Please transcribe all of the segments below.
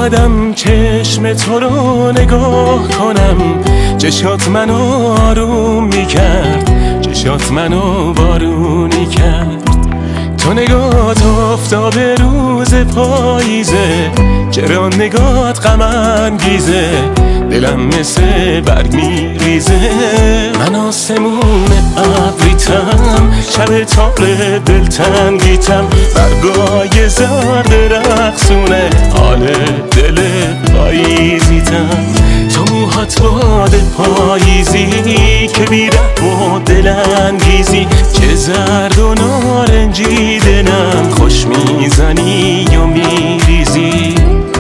اومدم چشم تو رو نگاه کنم، چشات منو آروم میکرد، چشات منو بارونی کرد. تو نگات آفتاب روز پاییزه، چرا نگات غم انگیزه، دلم مثل برگ میریزه. من آسمون ابریتم، شب تار دلتنگیتم، برگای زرد رقصونه حال دل پاییزیتم. تو موهات باد پاییزی که بی‌رحم و دلانگیزی، چه زرد و نارنجی دلم خوش میزنی و میریزی.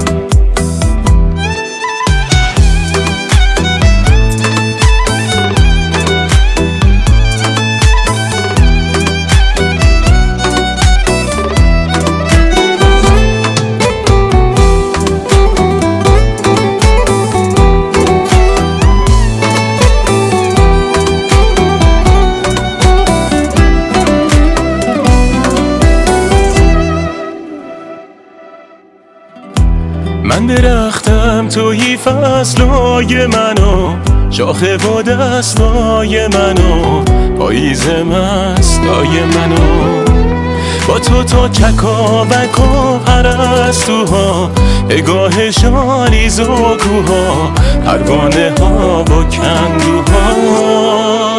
من درختم توی فصلای منو، شاخه و دستای منو، پاییز مستای منو. با تو تا چکاوک و پرستوها، نگاه شالیز و کوها، پروانه ها با کندوها.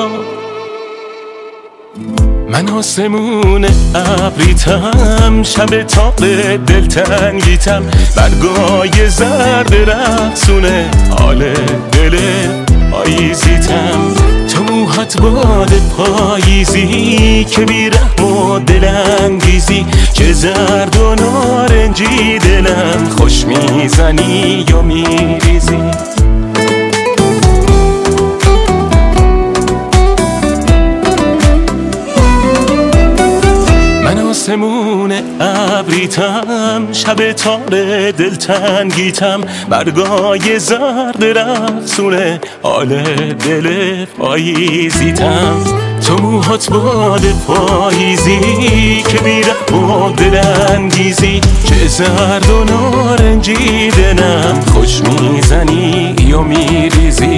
من آسمون ابریتم، شب تاق دلتنگیتم، برگای زرد رقصونه حال دل پاییزیتم. تو موهات باد پاییزی که بی‌رحم و دلانگیزی، چه زرد و نارنجی دلم خوش میزنی و میریزی. آسمون ابریتم، شب تار دلتنگیتم، برگای زرد رقصونه حال دل پاییزیتم. تو موهات باد پاییزی که بی‌رحم و دلانگیزی، چه زرد و نارنجی دلم خوش میزنی و میریزی.